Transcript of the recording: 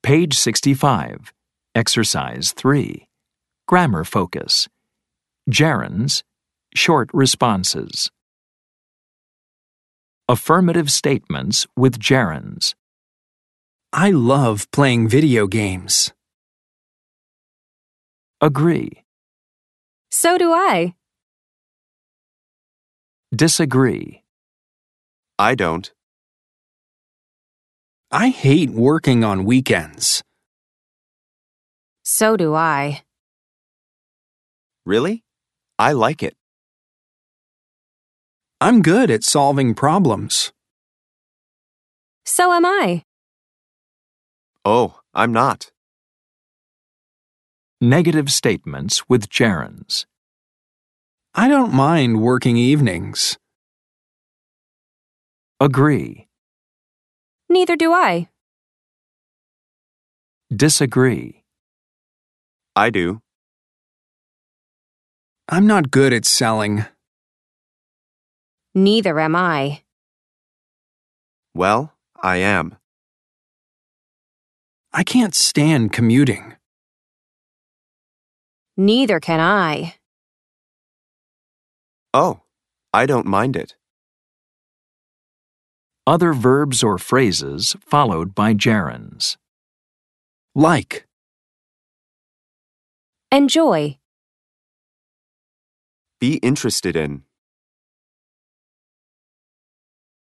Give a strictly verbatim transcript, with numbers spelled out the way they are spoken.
Page sixty-five, Exercise three. Grammar focus. Gerunds, short responses. Affirmative statements with gerunds. I love playing video games. Agree. So do I. Disagree. I don't. I hate working on weekends. So do I. Really? I like it. I'm good at solving problems. So am I. Oh, I'm not. Negative statements with gerunds. I don't mind working evenings. Agree. Neither do I. Disagree. I do. I'm not good at selling. Neither am I. Well, I am. I can't stand commuting. Neither can I. Oh, I don't mind it. Other verbs or phrases followed by gerunds. Like. Enjoy. Be interested in.